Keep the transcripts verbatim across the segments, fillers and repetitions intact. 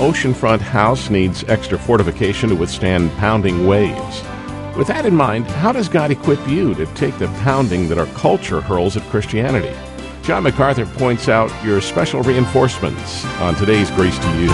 oceanfront house needs extra fortification to withstand pounding waves. With that in mind, how does God equip you to take the pounding that our culture hurls at Christianity? John MacArthur points out your special reinforcements on today's Grace to You.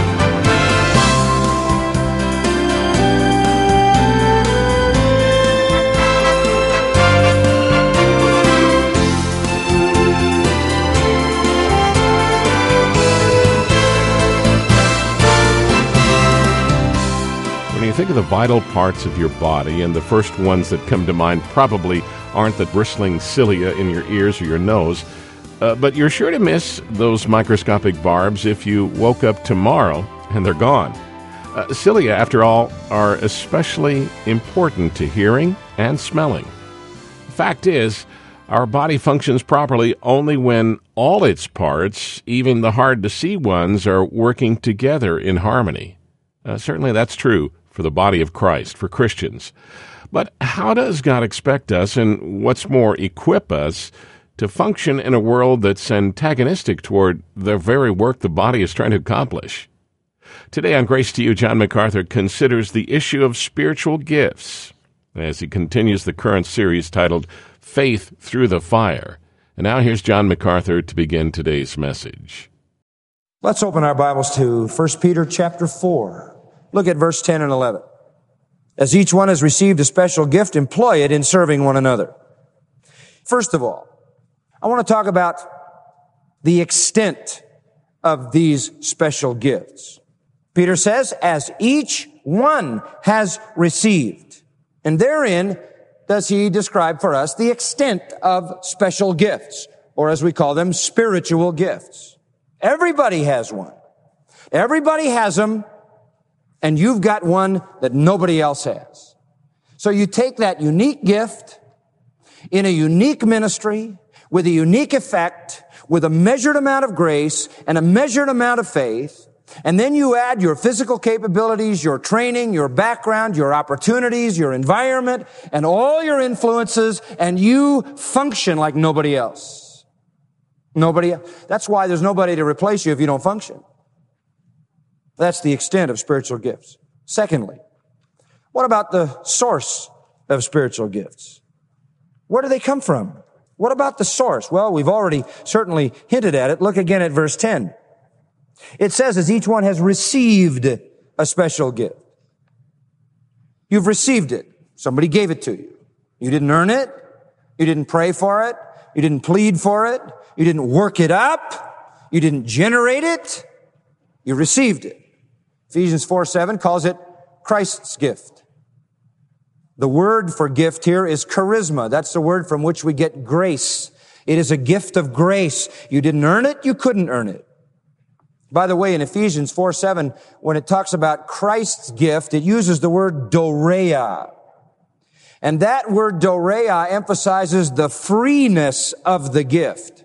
When you think of the vital parts of your body, and the first ones that come to mind probably aren't the bristling cilia in your ears or your nose, uh, but you're sure to miss those microscopic barbs if you woke up tomorrow and they're gone. Uh, cilia, after all, are especially important to hearing and smelling. The fact is, our body functions properly only when all its parts, even the hard-to-see ones, are working together in harmony. Uh, certainly that's true for the body of Christ, for Christians. But how does God expect us, and what's more, equip us, to function in a world that's antagonistic toward the very work the body is trying to accomplish? Today on Grace to You, John MacArthur considers the issue of spiritual gifts as he continues the current series titled Faith Through the Fire. And now here's John MacArthur to begin today's message. Let's open our Bibles to First Peter chapter four. Look at verse ten and eleven. As each one has received a special gift, employ it in serving one another. First of all, I want to talk about the extent of these special gifts. Peter says, as each one has received. And therein does he describe for us the extent of special gifts, or as we call them, spiritual gifts. Everybody has one. Everybody has them, and you've got one that nobody else has. So you take that unique gift in a unique ministry with a unique effect, with a measured amount of grace and a measured amount of faith, and then you add your physical capabilities, your training, your background, your opportunities, your environment, and all your influences, and you function like nobody else. Nobody else. That's why there's nobody to replace you if you don't function. That's the extent of spiritual gifts. Secondly, what about the source of spiritual gifts? Where do they come from? What about the source? Well, we've already certainly hinted at it. Look again at verse ten. It says, as each one has received a special gift. You've received it. Somebody gave it to you. You didn't earn it. You didn't pray for it. You didn't plead for it. You didn't work it up. You didn't generate it. You received it. Ephesians four seven calls it Christ's gift. The word for gift here is charisma. That's the word from which we get grace. It is a gift of grace. You didn't earn it. You couldn't earn it. By the way, in Ephesians four seven, when it talks about Christ's gift, it uses the word doreia. And that word doreia emphasizes the freeness of the gift.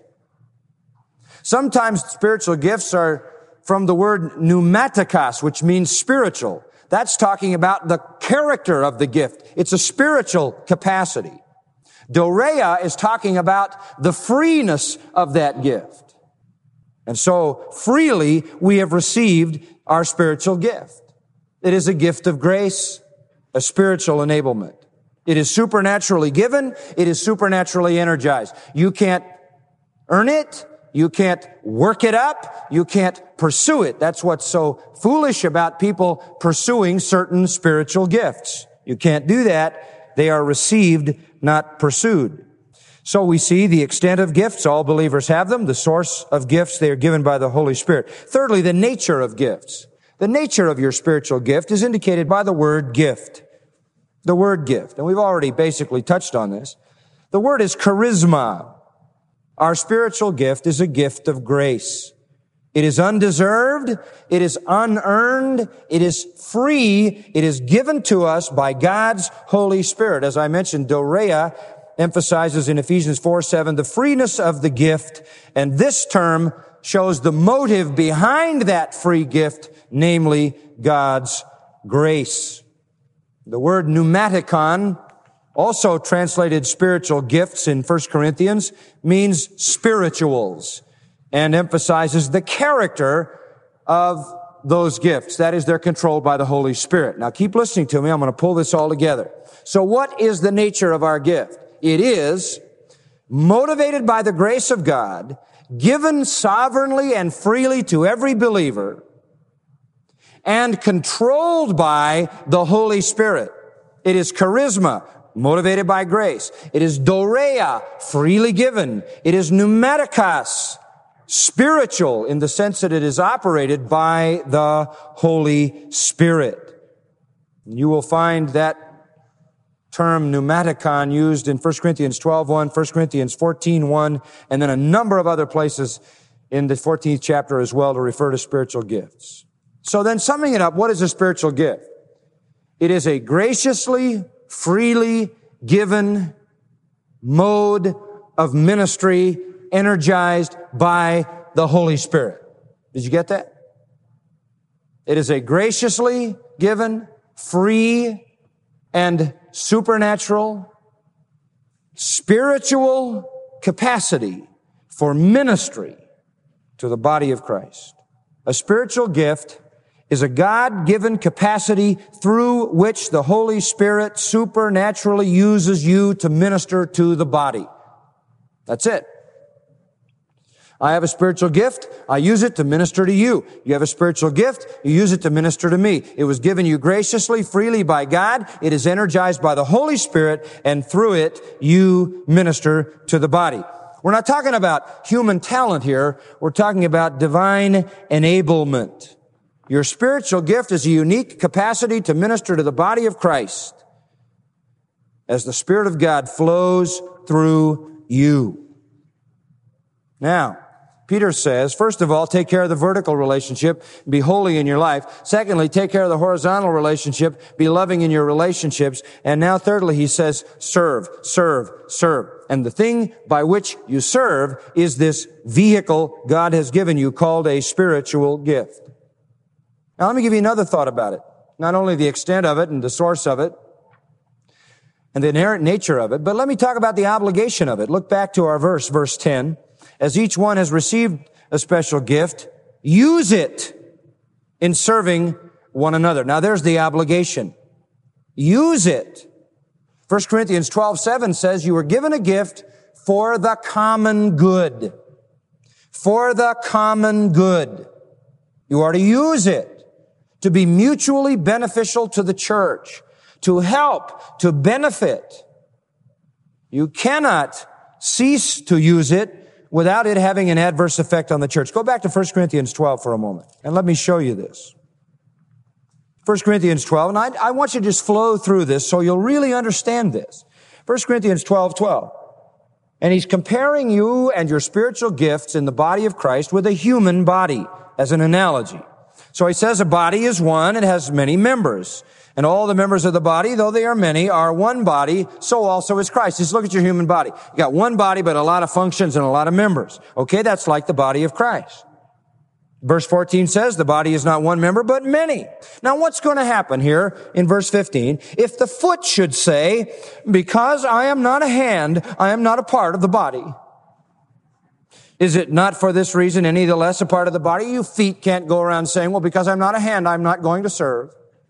Sometimes spiritual gifts are from the word pneumatikos, which means spiritual. That's talking about the character of the gift. It's a spiritual capacity. Doreia is talking about the freeness of that gift. And so freely we have received our spiritual gift. It is a gift of grace, a spiritual enablement. It is supernaturally given. It is supernaturally energized. You can't earn it. You can't work it up. You can't pursue it. That's what's so foolish about people pursuing certain spiritual gifts. You can't do that. They are received, not pursued. So we see the extent of gifts. All believers have them. The source of gifts, they are given by the Holy Spirit. Thirdly, the nature of gifts. The nature of your spiritual gift is indicated by the word gift. The word gift. And we've already basically touched on this. The word is charisma. Our spiritual gift is a gift of grace. It is undeserved. It is unearned. It is free. It is given to us by God's Holy Spirit. As I mentioned, doreia emphasizes in Ephesians four seven the freeness of the gift, and this term shows the motive behind that free gift, namely God's grace. The word pneumatikon, also translated spiritual gifts in First Corinthians, means spirituals and emphasizes the character of those gifts. That is, they're controlled by the Holy Spirit. Now keep listening to me. I'm going to pull this all together. So what is the nature of our gift? It is motivated by the grace of God, given sovereignly and freely to every believer, and controlled by the Holy Spirit. It is charisma, motivated by grace. It is dorea, freely given. It is pneumatikos, spiritual, in the sense that it is operated by the Holy Spirit. You will find that term pneumatikon used in First Corinthians twelve one, First Corinthians fourteen one, and then a number of other places in the fourteenth chapter as well to refer to spiritual gifts. So then, summing it up, what is a spiritual gift? It is a graciously, freely given mode of ministry energized by the Holy Spirit. Did you get that? It is a graciously given, free, and supernatural, spiritual capacity for ministry to the body of Christ. A spiritual gift is a God-given capacity through which the Holy Spirit supernaturally uses you to minister to the body. That's it. I have a spiritual gift. I use it to minister to you. You have a spiritual gift. You use it to minister to me. It was given you graciously, freely by God. It is energized by the Holy Spirit, and through it, you minister to the body. We're not talking about human talent here. We're talking about divine enablement. Your spiritual gift is a unique capacity to minister to the body of Christ as the Spirit of God flows through you. Now, Peter says, first of all, take care of the vertical relationship, be holy in your life. Secondly, take care of the horizontal relationship, be loving in your relationships. And now thirdly, he says, serve, serve, serve. And the thing by which you serve is this vehicle God has given you called a spiritual gift. Now let me give you another thought about it. Not only the extent of it and the source of it and the inherent nature of it, but let me talk about the obligation of it. Look back to our verse, verse ten. As each one has received a special gift, use it in serving one another. Now there's the obligation. Use it. First Corinthians twelve seven says you were given a gift for the common good. For the common good. You are to use it to be mutually beneficial to the church, to help, to benefit. You cannot cease to use it without it having an adverse effect on the church. Go back to First Corinthians twelve for a moment, and let me show you this. First Corinthians twelve, and I, I want you to just flow through this so you'll really understand this. First Corinthians twelve twelve. And he's comparing you and your spiritual gifts in the body of Christ with a human body as an analogy. So he says a body is one, it has many members. And all the members of the body, though they are many, are one body, so also is Christ. Just look at your human body. You got one body, but a lot of functions and a lot of members. Okay, that's like the body of Christ. Verse fourteen says the body is not one member, but many. Now what's going to happen here in verse fifteen? If the foot should say, because I am not a hand, I am not a part of the body. Is it not for this reason any the less a part of the body? You feet can't go around saying, well, because I'm not a hand, I'm not going to serve.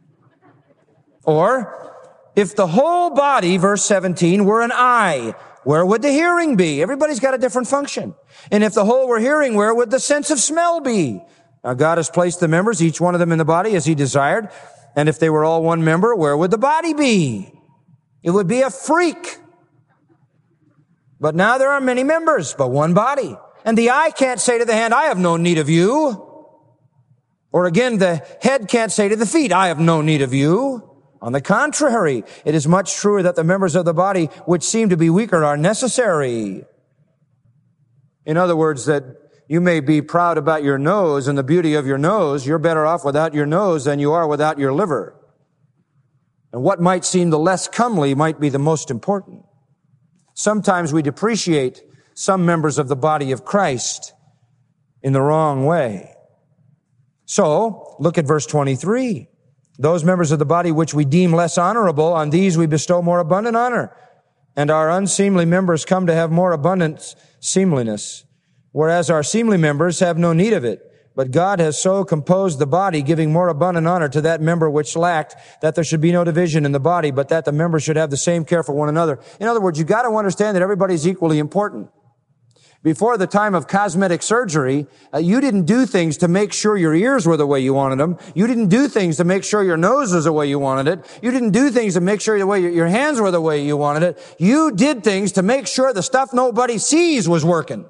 Or, if the whole body, verse seventeen, were an eye, where would the hearing be? Everybody's got a different function. And if the whole were hearing, where would the sense of smell be? Now, God has placed the members, each one of them in the body as he desired. And if they were all one member, where would the body be? It would be a freak. But now there are many members, but one body. And the eye can't say to the hand, I have no need of you. Or again, the head can't say to the feet, I have no need of you. On the contrary, it is much truer that the members of the body which seem to be weaker are necessary. In other words, that you may be proud about your nose and the beauty of your nose. You're better off without your nose than you are without your liver. And what might seem the less comely might be the most important. Sometimes we depreciate some members of the body of Christ in the wrong way. So, look at verse twenty-three. Those members of the body which we deem less honorable, on these we bestow more abundant honor. And our unseemly members come to have more abundant seemliness, whereas our seemly members have no need of it. But God has so composed the body, giving more abundant honor to that member which lacked, that there should be no division in the body, but that the members should have the same care for one another. In other words, you got to understand that everybody's equally important. Before the time of cosmetic surgery, uh, you didn't do things to make sure your ears were the way you wanted them. You didn't do things to make sure your nose was the way you wanted it. You didn't do things to make sure the way your, your hands were the way you wanted it. You did things to make sure the stuff nobody sees was working.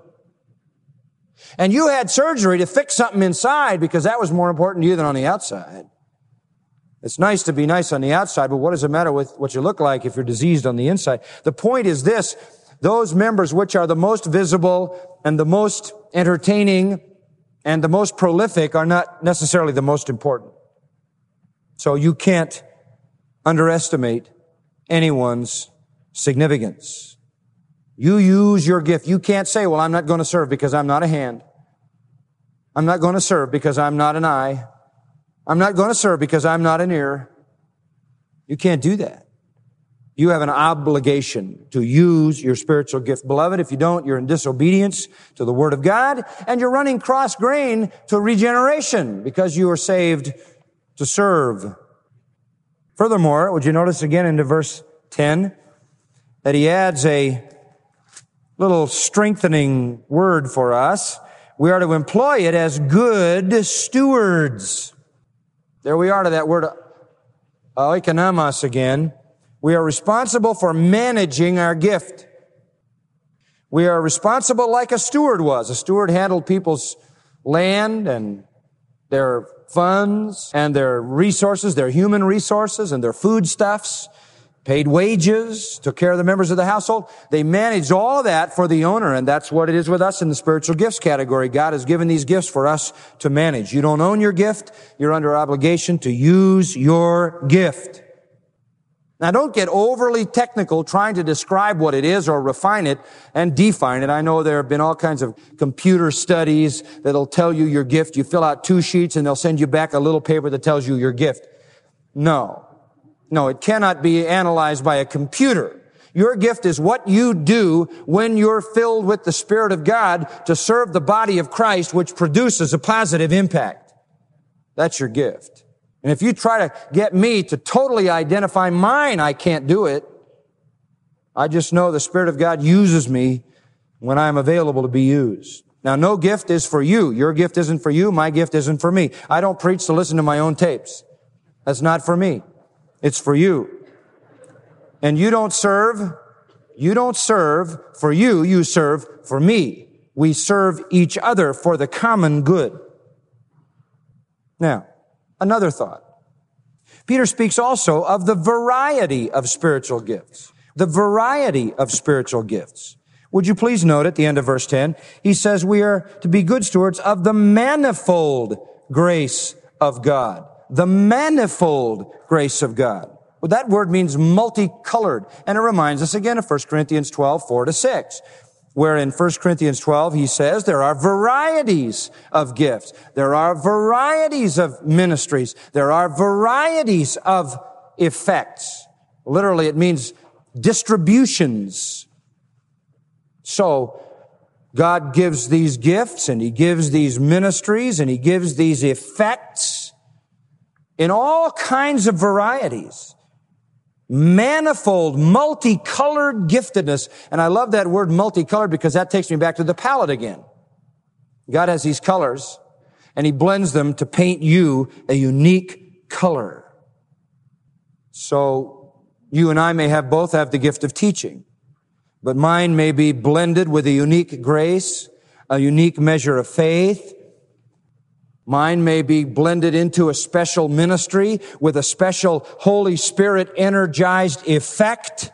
And you had surgery to fix something inside because that was more important to you than on the outside. It's nice to be nice on the outside, but what does it matter with what you look like if you're diseased on the inside? The point is this: those members which are the most visible and the most entertaining and the most prolific are not necessarily the most important. So you can't underestimate anyone's significance. You use your gift. You can't say, well, I'm not going to serve because I'm not a hand. I'm not going to serve because I'm not an eye. I'm not going to serve because I'm not an ear. You can't do that. You have an obligation to use your spiritual gift. Beloved, if you don't, you're in disobedience to the Word of God, and you're running cross-grain to regeneration because you are saved to serve. Furthermore, would you notice again into verse ten that he adds a little strengthening word for us. We are to employ it as good stewards. There we are to that word oikonomos again. We are responsible for managing our gift. We are responsible like a steward was. A steward handled people's land and their funds and their resources, their human resources and their foodstuffs, paid wages, took care of the members of the household. They managed all of that for the owner, and that's what it is with us in the spiritual gifts category. God has given these gifts for us to manage. You don't own your gift. You're under obligation to use your gift. Now, don't get overly technical trying to describe what it is or refine it and define it. I know there have been all kinds of computer studies that'll tell you your gift. You fill out two sheets and they'll send you back a little paper that tells you your gift. No. No, it cannot be analyzed by a computer. Your gift is what you do when you're filled with the Spirit of God to serve the body of Christ, which produces a positive impact. That's your gift. And if you try to get me to totally identify mine, I can't do it. I just know the Spirit of God uses me when I'm available to be used. Now, no gift is for you. Your gift isn't for you. My gift isn't for me. I don't preach to listen to my own tapes. That's not for me. It's for you. And you don't serve, you don't serve for you, you serve for me. We serve each other for the common good. Now, another thought. Peter speaks also of the variety of spiritual gifts. The variety of spiritual gifts. Would you please note at the end of verse ten, he says we are to be good stewards of the manifold grace of God. The manifold grace of God. Well, that word means multicolored. And it reminds us again of First Corinthians twelve, four to six, where in First Corinthians twelve, he says there are varieties of gifts. There are varieties of ministries. There are varieties of effects. Literally, it means distributions. So, God gives these gifts and he gives these ministries and he gives these effects in all kinds of varieties. Manifold, multicolored giftedness. And I love that word multicolored because that takes me back to the palette again. God has these colors and he blends them to paint you a unique color. So you and I may have both have the gift of teaching, but mine may be blended with a unique grace, a unique measure of faith. Mine may be blended into a special ministry with a special Holy Spirit energized effect.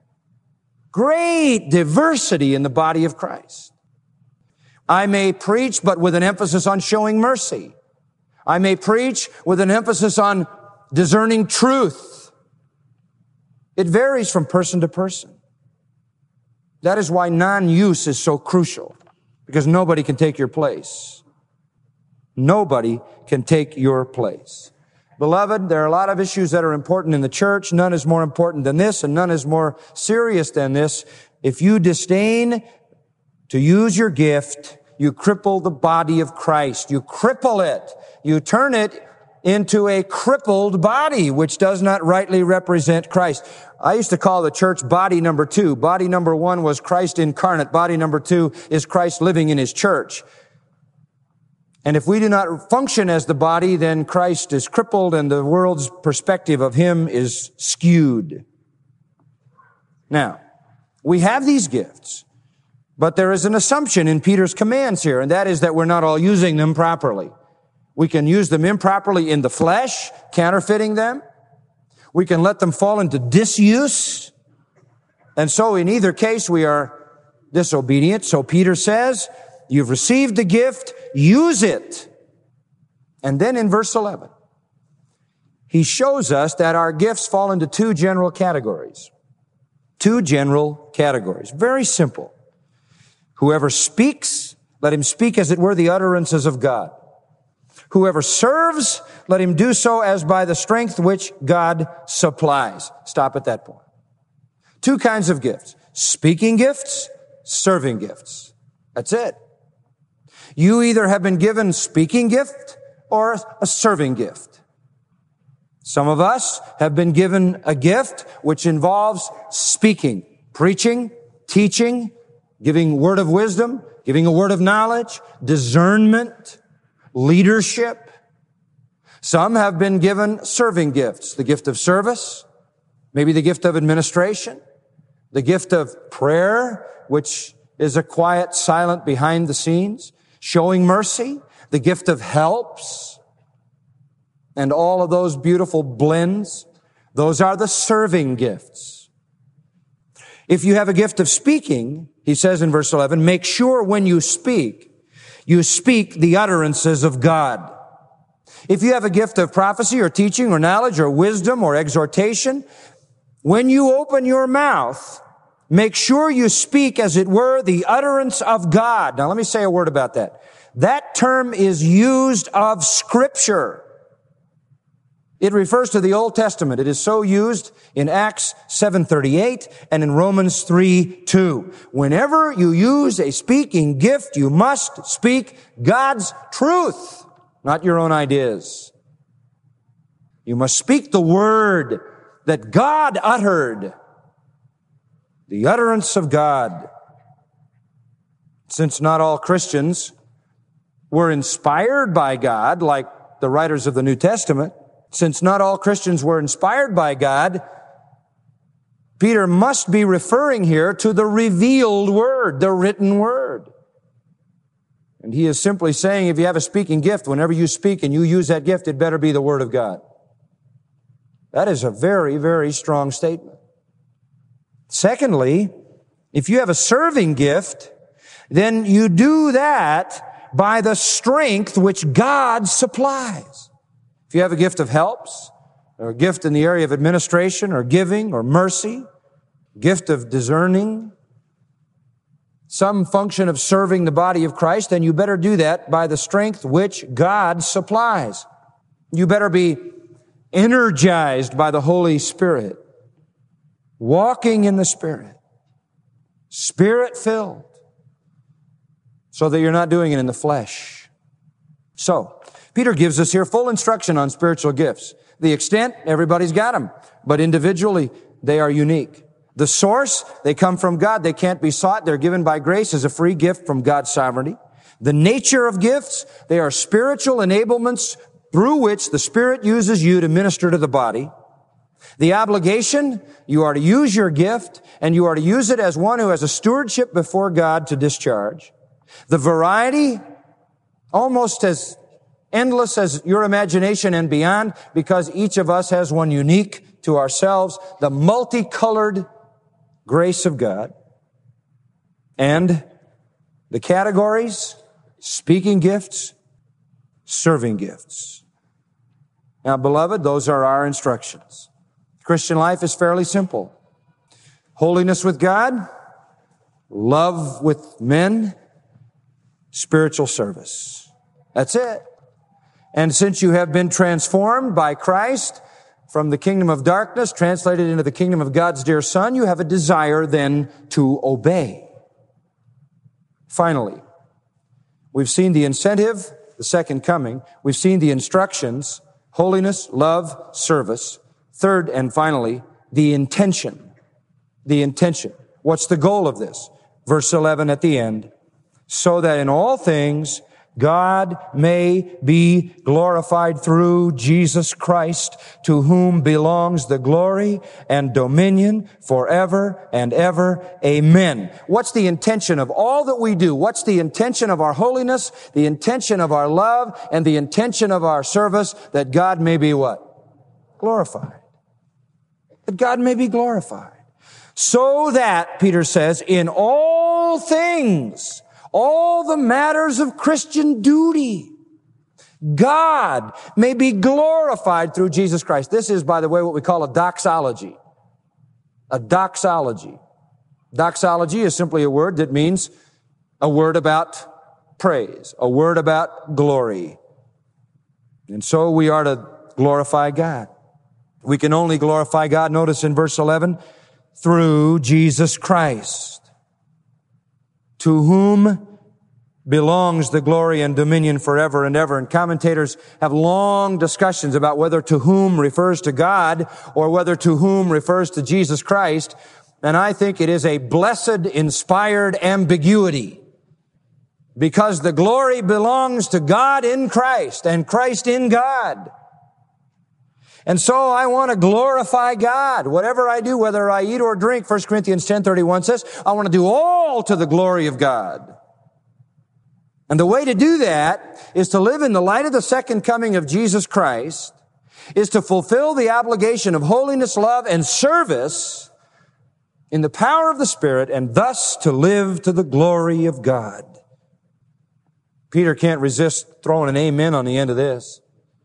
Great diversity in the body of Christ. I may preach, but with an emphasis on showing mercy. I may preach with an emphasis on discerning truth. It varies from person to person. That is why non-use is so crucial, because nobody can take your place. Nobody can take your place. Beloved, there are a lot of issues that are important in the church. None is more important than this, and none is more serious than this. If you disdain to use your gift, You cripple the body of Christ. You cripple it. You turn it into a crippled body, which does not rightly represent Christ. I used to call the church body number two. Body number one was Christ incarnate. Body number two is Christ living in His church. And if we do not function as the body, then Christ is crippled and the world's perspective of Him is skewed. Now, we have these gifts, but there is an assumption in Peter's commands here, and that is that we're not all using them properly. We can use them improperly in the flesh, counterfeiting them. We can let them fall into disuse. And so in either case, we are disobedient. So Peter says, you've received the gift, use it. And then in verse eleven, he shows us that our gifts fall into two general categories. Two general categories. Very simple. Whoever speaks, let him speak as it were the utterances of God. Whoever serves, let him do so as by the strength which God supplies. Stop at that point. Two kinds of gifts. Speaking gifts, serving gifts. That's it. You either have been given speaking gift or a serving gift. Some of us have been given a gift which involves speaking, preaching, teaching, giving word of wisdom, giving a word of knowledge, discernment, leadership. Some have been given serving gifts, the gift of service, maybe the gift of administration, the gift of prayer, which is a quiet, silent behind the scenes, showing mercy, the gift of helps, and all of those beautiful blends. Those are the serving gifts. If you have a gift of speaking, he says in verse eleven, make sure when you speak, you speak the utterances of God. If you have a gift of prophecy or teaching or knowledge or wisdom or exhortation, when you open your mouth, make sure you speak as it were the utterance of God. Now let me say a word about that. That term is used of Scripture. It refers to the Old Testament. It is so used in Acts seven thirty-eight and in Romans three two. Whenever you use a speaking gift, you must speak God's truth, not your own ideas. You must speak the word that God uttered, the utterance of God. Since not all Christians were inspired by God, like the writers of the New Testament, since not all Christians were inspired by God, Peter must be referring here to the revealed word, the written word. And he is simply saying, if you have a speaking gift, whenever you speak and you use that gift, it better be the word of God. That is a very, very strong statement. Secondly, if you have a serving gift, then you do that by the strength which God supplies. If you have a gift of helps, or a gift in the area of administration, or giving, or mercy, gift of discerning, some function of serving the body of Christ, then you better do that by the strength which God supplies. You better be energized by the Holy Spirit, walking in the Spirit, Spirit-filled, so that you're not doing it in the flesh. So, Peter gives us here full instruction on spiritual gifts. The extent, everybody's got them, but individually, they are unique. The source, they come from God. They can't be sought. They're given by grace as a free gift from God's sovereignty. The nature of gifts, they are spiritual enablements through which the Spirit uses you to minister to the body. The obligation, you are to use your gift, and you are to use it as one who has a stewardship before God to discharge. The variety, almost as endless as your imagination and beyond, because each of us has one unique to ourselves, the multicolored grace of God. And the categories, speaking gifts, serving gifts. Now, beloved, those are our instructions. Christian life is fairly simple. Holiness with God, love with men, spiritual service. That's it. And since you have been transformed by Christ from the kingdom of darkness, translated into the kingdom of God's dear Son, you have a desire then to obey. Finally, We've seen the incentive, the second coming. We've seen the instructions, holiness, love, service. Third and finally, the intention. The intention. What's the goal of this? Verse eleven at the end. So that in all things God may be glorified through Jesus Christ, to whom belongs the glory and dominion forever and ever. Amen. What's the intention of all that we do? What's the intention of our holiness, the intention of our love, and the intention of our service? That God may be what? Glorified. That God may be glorified. So that, Peter says, in all things, all the matters of Christian duty, God may be glorified through Jesus Christ. This is, by the way, what we call a doxology. A doxology. Doxology is simply a word that means a word about praise, a word about glory. And so we are to glorify God. We can only glorify God, notice in verse eleven, through Jesus Christ, to whom belongs the glory and dominion forever and ever. And commentators have long discussions about whether to whom refers to God or whether to whom refers to Jesus Christ. And I think it is a blessed, inspired ambiguity, because the glory belongs to God in Christ and Christ in God. And so I want to glorify God. Whatever I do, whether I eat or drink, First Corinthians ten thirty-one says, I want to do all to the glory of God. And the way to do that is to live in the light of the second coming of Jesus Christ, is to fulfill the obligation of holiness, love, and service in the power of the Spirit, and thus to live to the glory of God. Peter can't resist throwing an amen on the end of this.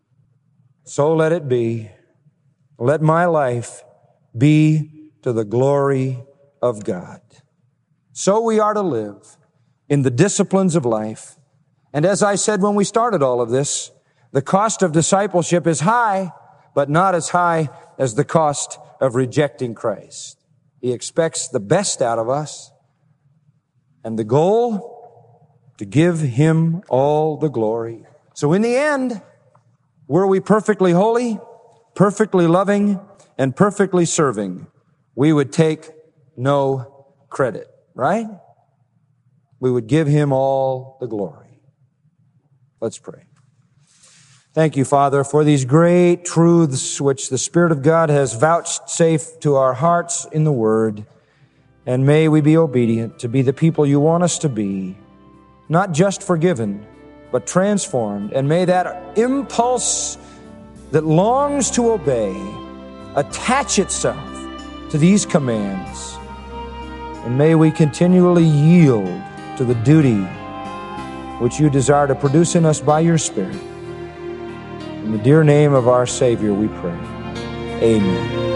So let it be. Let my life be to the glory of God. So we are to live in the disciplines of life. And as I said when we started all of this, the cost of discipleship is high, but not as high as the cost of rejecting Christ. He expects the best out of us, and the goal, to give Him all the glory. So in the end, were we perfectly holy, perfectly loving, and perfectly serving, we would take no credit, right? We would give Him all the glory. Let's pray. Thank you, Father, for these great truths which the Spirit of God has vouchsafed to our hearts in the Word. And may we be obedient to be the people you want us to be, not just forgiven, but transformed. And may that impulse that longs to obey attach itself to these commands. And may we continually yield to the duty which you desire to produce in us by your Spirit. In the dear name of our Savior we pray. Amen.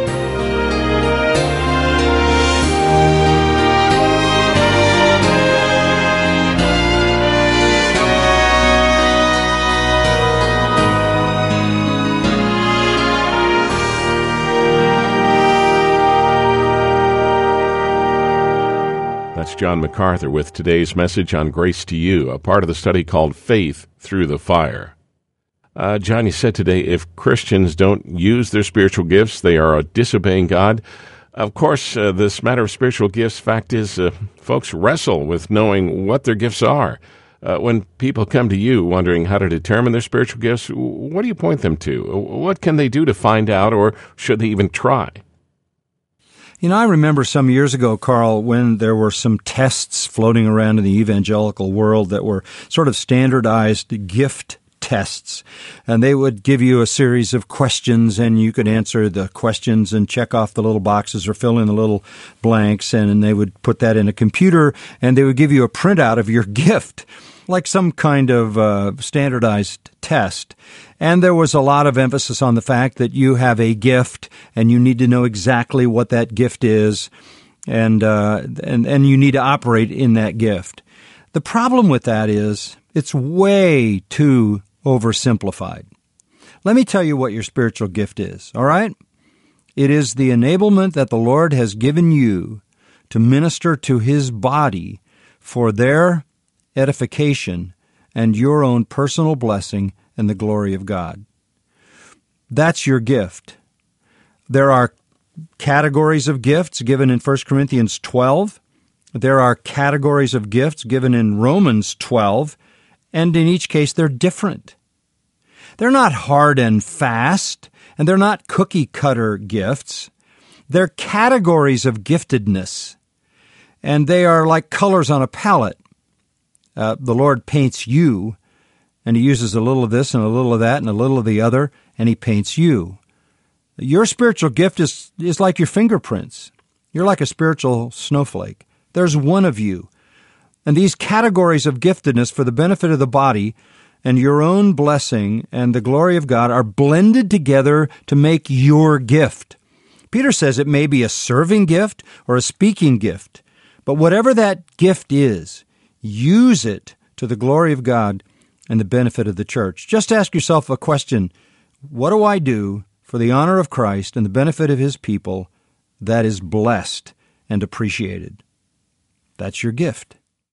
That's John MacArthur with today's message on Grace to You, a part of the study called Faith Through the Fire. Uh, John, you said today if Christians don't use their spiritual gifts, they are disobeying God. Of course, uh, this matter of spiritual gifts, fact is, uh, folks wrestle with knowing what their gifts are. Uh, when people come to you wondering how to determine their spiritual gifts, what do you point them to? What can they do to find out, or should they even try? You know, I remember some years ago, Carl, when there were some tests floating around in the evangelical world that were sort of standardized gift tests. And they would give you a series of questions, and you could answer the questions and check off the little boxes or fill in the little blanks, and they would put that in a computer, and they would give you a printout of your gift, like some kind of uh, standardized test. And there was a lot of emphasis on the fact that you have a gift and you need to know exactly what that gift is, and uh, and and you need to operate in that gift. The problem with that is it's way too oversimplified. Let me tell you what your spiritual gift is, all right? It is the enablement that the Lord has given you to minister to His body for their edification and your own personal blessing and the glory of God. That's your gift. There are categories of gifts given in First Corinthians twelve. There are categories of gifts given in Romans twelve, and in each case they're different. They're not hard and fast, and they're not cookie-cutter gifts. They're categories of giftedness, and they are like colors on a palette. Uh, the Lord paints you, and He uses a little of this and a little of that and a little of the other, and He paints you. Your spiritual gift is, is like your fingerprints. You're like a spiritual snowflake. There's one of you. And these categories of giftedness for the benefit of the body and your own blessing and the glory of God are blended together to make your gift. Peter says it may be a serving gift or a speaking gift, but whatever that gift is, use it to the glory of God and the benefit of the church. Just ask yourself a question: what do I do for the honor of Christ and the benefit of His people that is blessed and appreciated? That's your gift.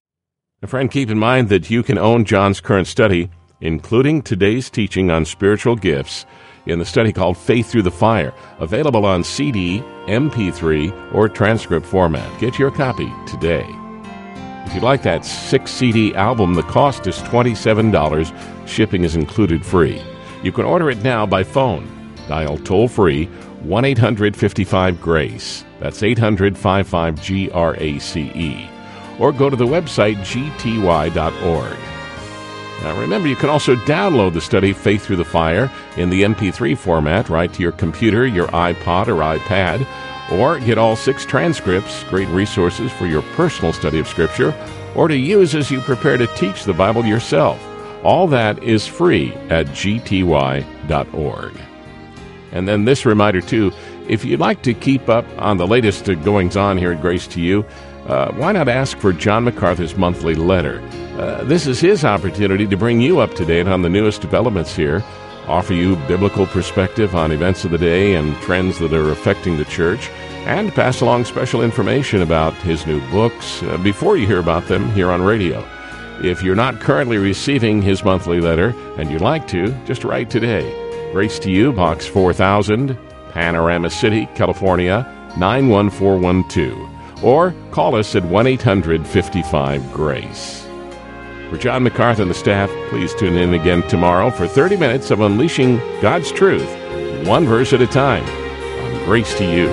A friend, keep in mind that you can own John's current study, including today's teaching on spiritual gifts, in the study called Faith Through the Fire, available on C D, M P three, or transcript format. Get your copy today. If you'd like that six C D album, the cost is twenty-seven dollars. Shipping is included free. You can order it now by phone. Dial toll-free one eight hundred fifty-five GRACE. That's eight hundred fifty-five G R A C E. Or go to the website G T Y dot org. Now remember, you can also download the study Faith Through the Fire in the M P three format right to your computer, your iPod, or iPad, or get all six transcripts, great resources for your personal study of Scripture, or to use as you prepare to teach the Bible yourself. All that is free at G T Y dot org. And then this reminder, too, if you'd like to keep up on the latest goings-on here at Grace to You, uh, why not ask for John MacArthur's monthly letter? Uh, this is his opportunity to bring you up to date on the newest developments here, offer you biblical perspective on events of the day and trends that are affecting the church, and pass along special information about his new books uh, before you hear about them here on radio. If you're not currently receiving his monthly letter and you'd like to, just write today. Grace to You, Box four thousand, Panorama City, California, nine one four one two. Or call us at one eight hundred fifty-five GRACE. For John MacArthur and the staff, please tune in again tomorrow for thirty minutes of unleashing God's truth, one verse at a time, on Grace to You.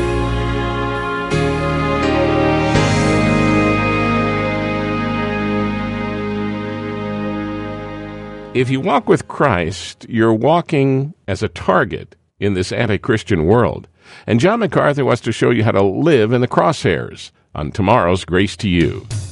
If you walk with Christ, you're walking as a target in this anti-Christian world. And John MacArthur wants to show you how to live in the crosshairs on tomorrow's Grace to You.